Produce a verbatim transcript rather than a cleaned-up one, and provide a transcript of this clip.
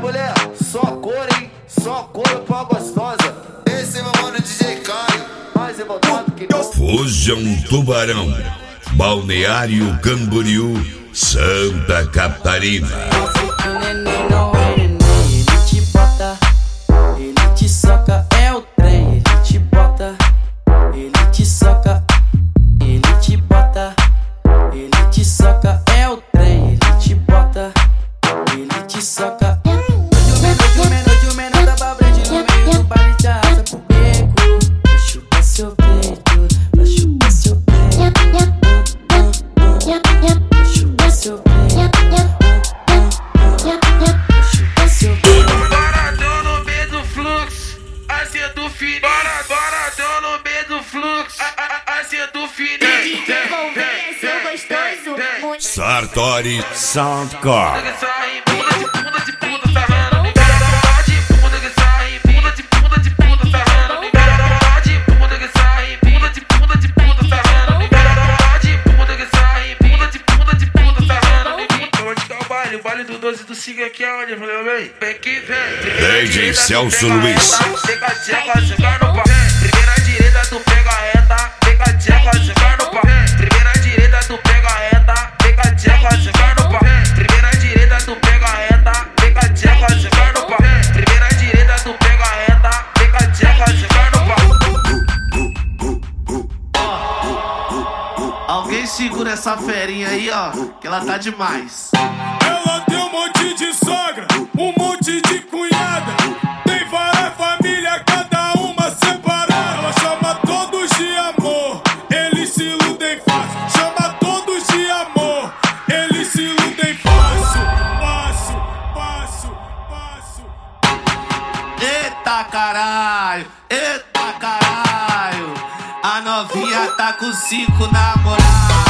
mulher, só cor, hein? Só cor pra gostosa. Esse é meu mano D J Caio, mais revoltado que não. Fujam Tubarão, Balneário Camboriú, Santa Catarina. Ele te bota, ele te soca, é o trem. Ele te bota, ele te soca, ele te bota, ele te soca, é o trem. Ele te bota, ele te soca. Hoje o menor, hoje o menor da Babrande no meio do baile de asa pro beco. Pra chupar seu peito, pra chupar seu peito, pra chupar seu peito. Boradão no meio do fluxo, assim do fininho. Boradão no meio do fluxo, assim do fininho. Sartori Soundcore. O baile do doze do Siga aqui é onde, valeu bem? Vem que vem. D J Celso Luiz. Pega a tcheca, jogar no pau. Primeira direita, tu pega a reta. Pega a tcheca, jogar no pau. Primeira direita, tu pega a reta. Pega a tcheca, jogar no pau. Primeira direita, tu pega a reta. Pega a tcheca, jogar no pau. Primeira direita, tu pega a reta. Pega a tcheca, jogar no pau. Alguém segura essa ferinha aí, ó, que ela tá demais. Ela tem um monte de sogra, um monte de cunhada. Tem várias famílias, cada uma separada. Ela chama todos de amor, eles se iludem fácil. Chama todos de amor, eles se iludem fácil. Fácil, fácil, fácil. Eita caralho, eita caralho. A novinha tá com cinco namorados.